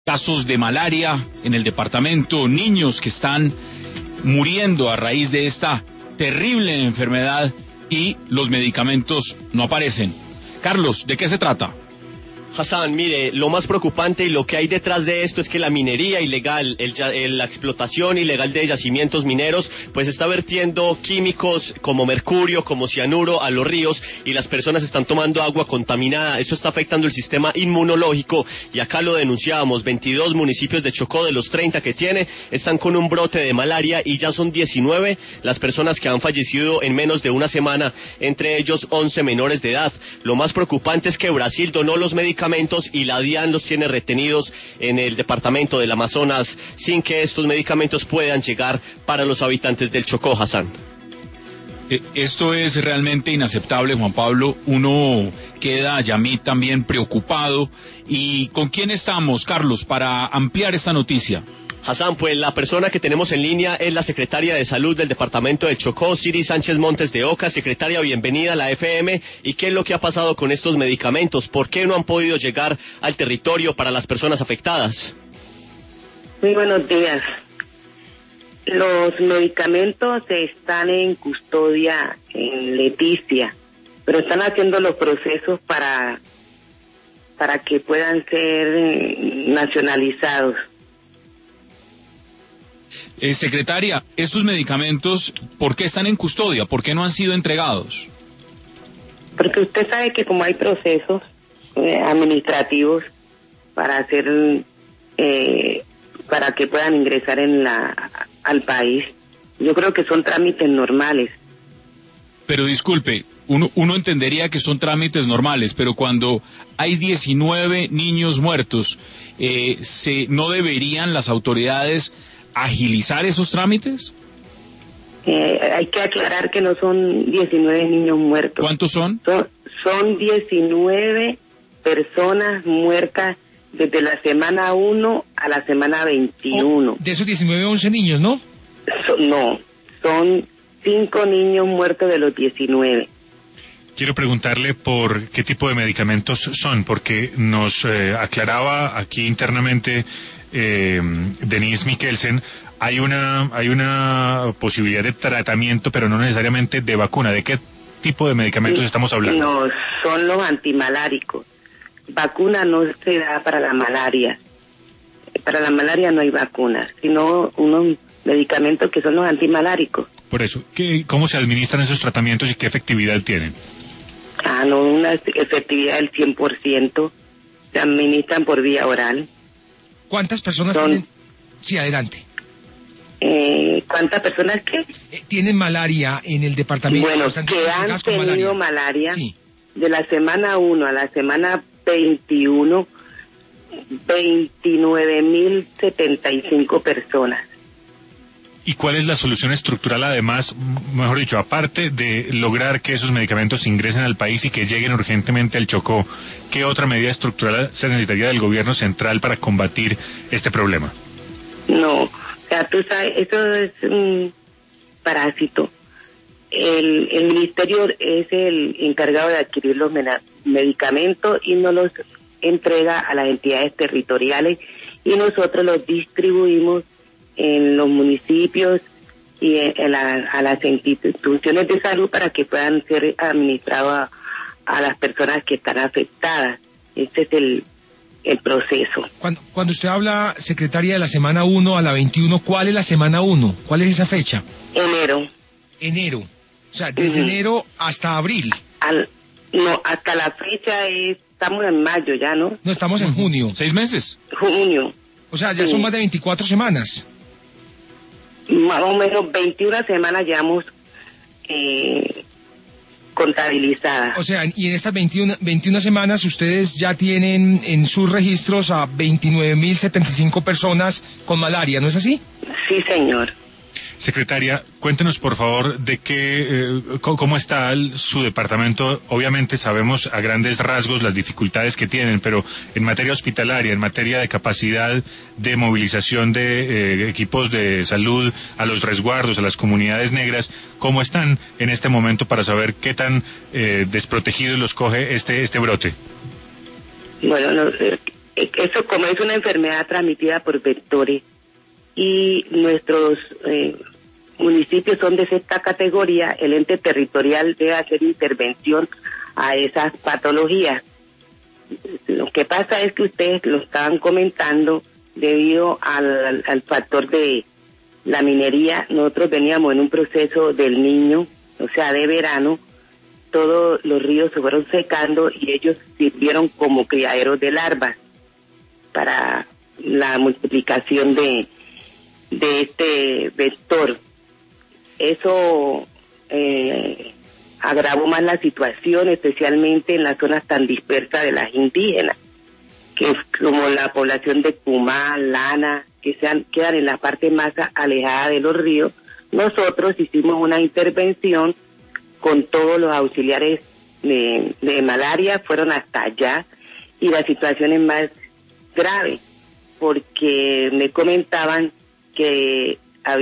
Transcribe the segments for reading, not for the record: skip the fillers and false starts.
casos de malaria en el departamento, niños que están muriendo a raíz de esta terrible enfermedad y los medicamentos no aparecen. Carlos, ¿de qué se trata? Hassan, mire, lo más preocupante y lo que hay detrás de esto es que la minería ilegal, la explotación ilegal de yacimientos mineros, pues está vertiendo químicos como mercurio, como cianuro a los ríos y las personas están tomando agua contaminada. Esto está afectando el sistema inmunológico y acá lo denunciábamos. 22 municipios de Chocó, de los 30 que tiene, están con un brote de malaria y ya son 19 las personas que han fallecido en menos de una semana, entre ellos 11 menores de edad. Lo más preocupante es que Brasil donó los medicamentos y la DIAN los tiene retenidos en el departamento del Amazonas sin que estos medicamentos puedan llegar para los habitantes del Chocó, Hassan. Esto es realmente inaceptable, Juan Pablo. Uno queda, Yamit, también preocupado. ¿Y con quién estamos, Carlos, para ampliar esta noticia? Hassan, pues la persona que tenemos en línea es la secretaria de Salud del departamento del Chocó, Siri Sánchez Montes de Oca. Secretaria, bienvenida a la FM. ¿Y qué es lo que ha pasado con estos medicamentos? ¿Por qué no han podido llegar al territorio para las personas afectadas? Muy buenos días. Los medicamentos están en custodia en Leticia, pero están haciendo los procesos para que puedan ser nacionalizados. Secretaria, estos medicamentos, ¿por qué están en custodia? ¿Por qué no han sido entregados? Porque usted sabe que como hay procesos administrativos para hacer, para que puedan ingresar al país, yo creo que son trámites normales. Pero disculpe, uno entendería que son trámites normales, pero cuando hay 19 niños muertos, ¿no deberían las autoridades agilizar esos trámites? Hay que aclarar que no son 19 niños muertos. ¿Cuántos son? Son 19 personas muertas desde la semana 1 a la semana 21. De esos 19, 11 niños, ¿no? Son 5 niños muertos de los 19. Quiero preguntarle por qué tipo de medicamentos son, porque nos aclaraba aquí internamente Denise Mikkelsen, hay una posibilidad de tratamiento, pero no necesariamente de vacuna. ¿De qué tipo de medicamentos estamos hablando? No, son los antimaláricos. Vacuna no se da para la malaria. Para la malaria no hay vacuna, sino unos medicamentos que son los antimaláricos. Por eso, ¿cómo se administran esos tratamientos y qué efectividad tienen? No, una efectividad del 100%. Se administran por vía oral. ¿Cuántas personas tienen? Sí, adelante. ¿Cuántas personas qué? Tienen malaria en el departamento? Bueno, que han tenido malaria, sí. De la semana 1 a la semana 21, 29.075 personas. ¿Y cuál es la solución estructural, además, mejor dicho, aparte de lograr que esos medicamentos ingresen al país y que lleguen urgentemente al Chocó? ¿Qué otra medida estructural se necesitaría del gobierno central para combatir este problema? No, o sea, tú sabes, eso es un parásito. El ministerio es el encargado de adquirir los medicamentos y nos los entrega a las entidades territoriales y nosotros los distribuimos en los municipios y a las instituciones de salud para que puedan ser administrados a las personas que están afectadas. Este es el proceso. Cuando usted habla, secretaria, de la semana 1 a la 21, ¿cuál es la semana 1? ¿Cuál es esa fecha? Enero. O sea, desde enero hasta abril. No, hasta la fecha estamos en mayo ya, ¿no? No, estamos en junio. 6 meses. Junio. O sea, ya son más de 24 semanas. Más o menos 21 semanas llevamos contabilizadas. O sea, y en estas 21 semanas ustedes ya tienen en sus registros a 29.075 personas con malaria, ¿no es así? Sí, señor. Secretaria, cuéntenos por favor de cómo está su departamento. Obviamente sabemos a grandes rasgos las dificultades que tienen, pero en materia hospitalaria, en materia de capacidad de movilización de equipos de salud a los resguardos, a las comunidades negras, ¿cómo están en este momento para saber qué tan desprotegidos los coge este brote? Bueno, Eso, como es una enfermedad transmitida por vectores y nuestros municipios son de sexta categoría, el ente territorial debe hacer intervención a esas patologías. Lo que pasa es que ustedes lo estaban comentando debido al factor de la minería. Nosotros veníamos en un proceso del Niño, o sea, de verano. Todos los ríos se fueron secando y ellos sirvieron como criaderos de larvas para la multiplicación de este vector. Eso agravó más la situación, especialmente en las zonas tan dispersas de las indígenas, que es como la población de Cumá, Lana, que quedan en la parte más alejada de los ríos. Nosotros hicimos una intervención con todos los auxiliares de malaria, fueron hasta allá, y la situación es más grave, porque me comentaban que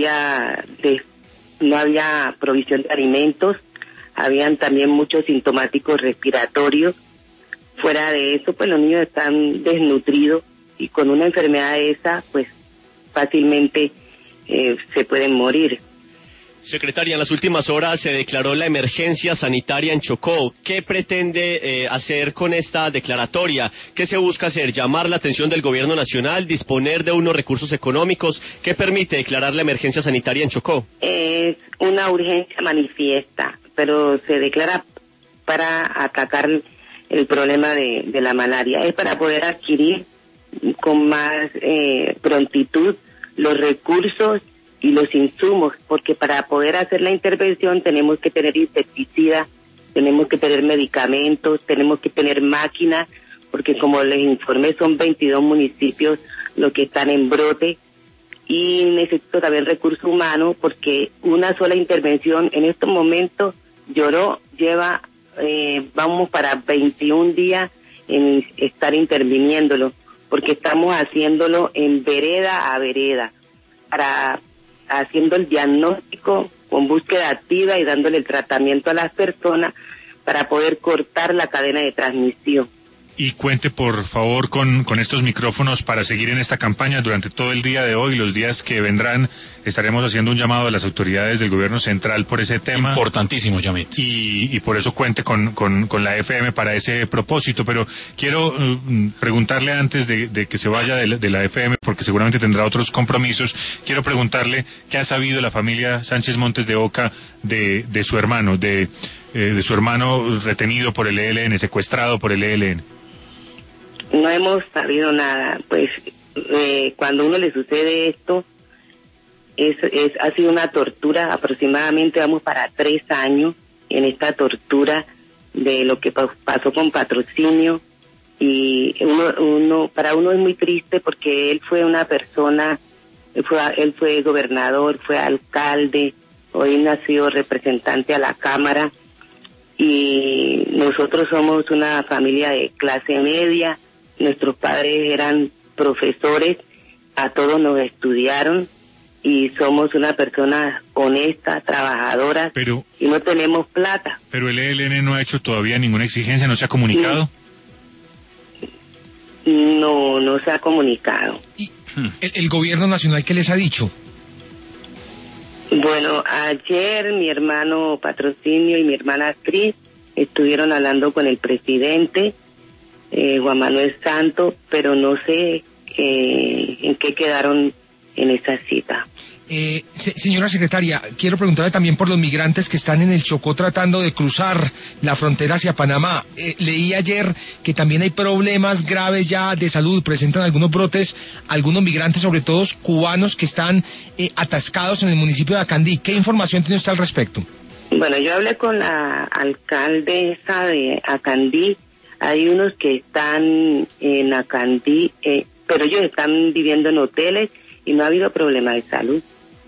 no había provisión de alimentos, habían también muchos sintomáticos respiratorios. Fuera de eso, pues los niños están desnutridos y con una enfermedad esa, pues fácilmente se pueden morir. Secretaria, en las últimas horas se declaró la emergencia sanitaria en Chocó. ¿Qué pretende hacer con esta declaratoria? ¿Qué se busca hacer? ¿Llamar la atención del gobierno nacional? ¿Disponer de unos recursos económicos? ¿Qué permite declarar la emergencia sanitaria en Chocó? Es una urgencia manifiesta, pero se declara para atacar el problema de la malaria. Es para poder adquirir con más prontitud los recursos y los insumos, porque para poder hacer la intervención tenemos que tener insecticidas, tenemos que tener medicamentos, tenemos que tener máquinas, porque como les informé son 22 municipios los que están en brote, y necesito también recursos humanos, porque una sola intervención en estos momentos lleva vamos para 21 días en estar interviniéndolo, porque estamos haciéndolo en vereda a vereda, haciendo el diagnóstico con búsqueda activa y dándole el tratamiento a las personas para poder cortar la cadena de transmisión. Y cuente, por favor, con estos micrófonos para seguir en esta campaña durante todo el día de hoy. Los días que vendrán estaremos haciendo un llamado a las autoridades del gobierno central por ese tema. Importantísimo, Yamit. Y por eso cuente con la FM para ese propósito. Pero quiero preguntarle antes de que se vaya de la FM, porque seguramente tendrá otros compromisos, quiero preguntarle qué ha sabido la familia Sánchez Montes de Oca de su hermano, de su hermano retenido por el ELN, secuestrado por el ELN. No hemos sabido nada, pues cuando a uno le sucede esto, ha sido una tortura, aproximadamente vamos para 3 años en esta tortura de lo que pasó con Patrocinio, y para uno es muy triste porque él fue una persona, él fue gobernador, fue alcalde, hoy nació representante a la Cámara, y nosotros somos una familia de clase media. Nuestros padres eran profesores, a todos nos estudiaron y somos una persona honesta, trabajadora, y no tenemos plata. Pero el ELN no ha hecho todavía ninguna exigencia, ¿no se ha comunicado? No se ha comunicado. ¿Y el gobierno nacional qué les ha dicho? Bueno, ayer mi hermano Patrocinio y mi hermana Cris estuvieron hablando con el presidente Juan Manuel Santos, pero no sé en qué quedaron en esa cita. Señora secretaria, quiero preguntarle también por los migrantes que están en el Chocó tratando de cruzar la frontera hacia Panamá. Leí ayer que también hay problemas graves ya de salud, presentan algunos brotes, algunos migrantes, sobre todo cubanos, que están atascados en el municipio de Acandí. ¿Qué información tiene usted al respecto? Bueno, yo hablé con la alcaldesa de Acandí. Hay unos que están en Acandí, pero ellos están viviendo en hoteles y no ha habido problema de salud.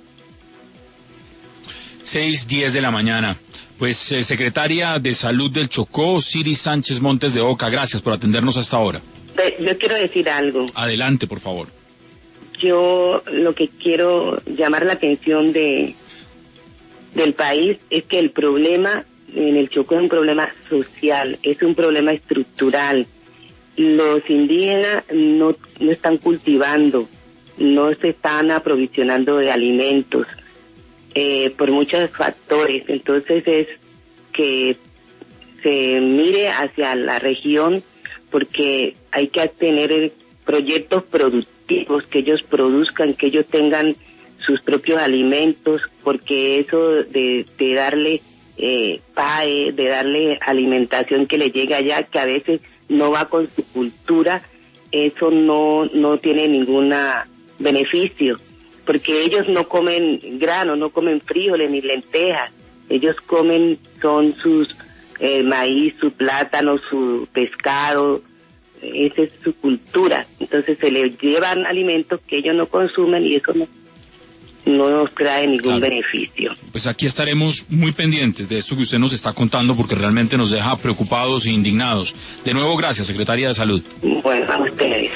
6:10 de la mañana. Pues, secretaria de Salud del Chocó, Siri Sánchez Montes de Oca, gracias por atendernos hasta ahora. Yo quiero decir algo. Adelante, por favor. Yo lo que quiero llamar la atención del país es que el problema en el Chocó es un problema social, es un problema estructural. los indígenas no están cultivando, no se están aprovisionando de alimentos por muchos factores. Entonces es que se mire hacia la región, porque hay que tener proyectos productivos, que ellos produzcan, que ellos tengan sus propios alimentos, porque eso de darle PAE, de darle alimentación que le llegue allá, que a veces no va con su cultura, eso no tiene ningún beneficio, porque ellos no comen grano, no comen frijoles ni lentejas, ellos comen son sus maíz, su plátano, su pescado, esa es su cultura. Entonces se les llevan alimentos que ellos no consumen y eso no nos trae ningún beneficio. Pues aquí estaremos muy pendientes de esto que usted nos está contando, porque realmente nos deja preocupados e indignados. De nuevo, gracias, Secretaria de Salud. Bueno, a ustedes.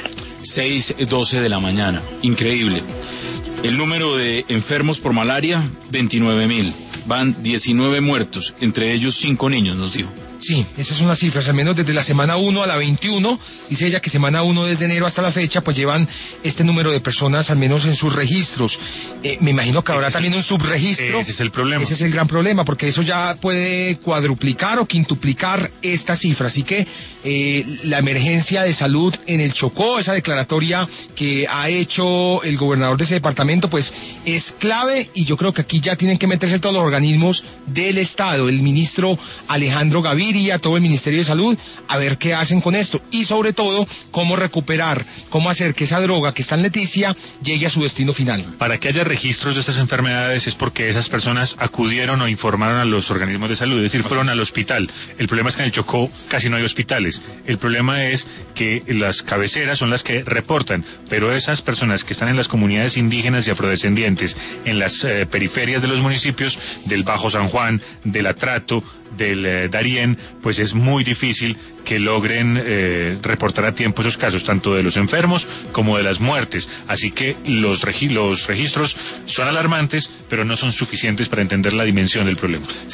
6:12 de la mañana. Increíble. El número de enfermos por malaria, 29.000. Van 19 muertos, entre ellos 5 niños, nos dijo. Sí, esas son las cifras, al menos desde la semana 1 a la 21, dice ella que semana 1 desde enero hasta la fecha, pues llevan este número de personas al menos en sus registros. Me imagino que habrá también un subregistro. Ese es el problema. Ese es el gran problema, porque eso ya puede cuadruplicar o quintuplicar esta cifra. Así que la emergencia de salud en el Chocó, esa declaratoria que ha hecho el gobernador de ese departamento, pues es clave, y yo creo que aquí ya tienen que meterse todos los organismos del Estado, el ministro Alejandro Gaviria, todo el Ministerio de Salud, a ver qué hacen con esto, y sobre todo, cómo recuperar, cómo hacer que esa droga que está en Leticia llegue a su destino final. Para que haya registros de estas enfermedades es porque esas personas acudieron o informaron a los organismos de salud, es decir, fueron al hospital. El problema es que en el Chocó casi no hay hospitales. El problema es que las cabeceras son las que reportan, pero esas personas que están en las comunidades indígenas y afrodescendientes, en las periferias de los municipios del Bajo San Juan, del Atrato, del Darién, pues es muy difícil que logren reportar a tiempo esos casos, tanto de los enfermos como de las muertes. Así que los registros son alarmantes, pero no son suficientes para entender la dimensión del problema.